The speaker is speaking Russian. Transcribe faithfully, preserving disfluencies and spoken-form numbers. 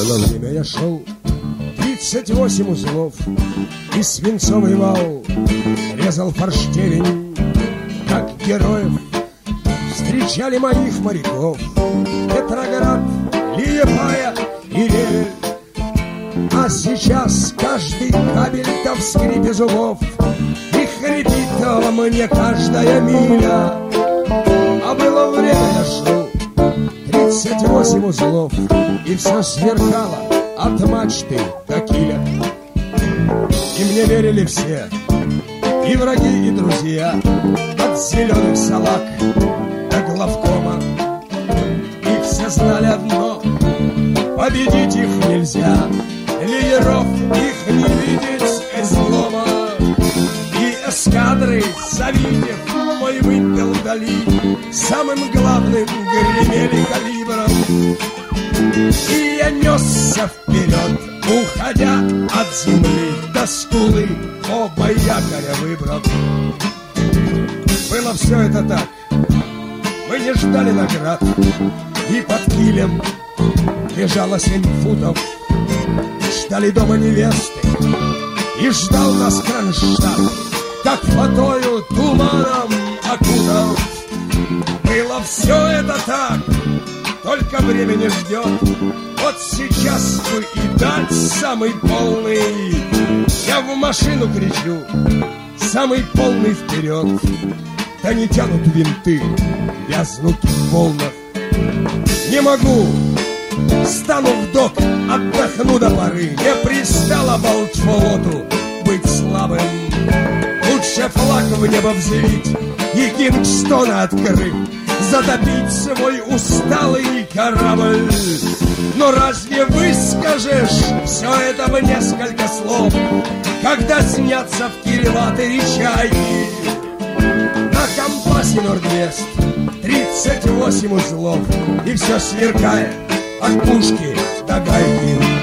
одно время я шел, тридцать восемь узлов, и свинцовый вал резал форштевень, как героев встречали моих моряков Петроград, Лиепая и Ревель. А сейчас каждый кабель-то в скрипе зубов, и хрипит мне каждая миля. А было время, я шел, тридцать восемь узлов, и все сверкало от мачты до киля. И мне верили все, и враги, и друзья, от зеленых салак до главкома. И все знали одно: победить их нельзя, лидеров их не видеть излома. И эскадры, завидев мой вымпел вдали, самым главным гремели калибром. И я несся вперед, уходя от земли до скулы, оба якоря выбрав. Было все это так, мы не ждали наград, и под килем лежало семь футов. Ждали дома невесты, и ждал нас Кронштадт, как фатою туманом окутал. Было все это так, только время не ждет. Вот сейчас бы и дать самый полный. Я в машину кричу: самый полный вперед. Да не тянут винты, вязнут в волнах. Не могу, стану в док, отдохну до поры. Не пристало Балтфлоту быть слабым. Лучше флаг в небо взвить и Кингстона открыть, затопить свой усталый корабль. Но разве выскажешь все это в несколько слов, когда снятся в кильватере чайки? На компасе Норд-Вест тридцать восемь узлов, и все сверкает от пушки до гайки.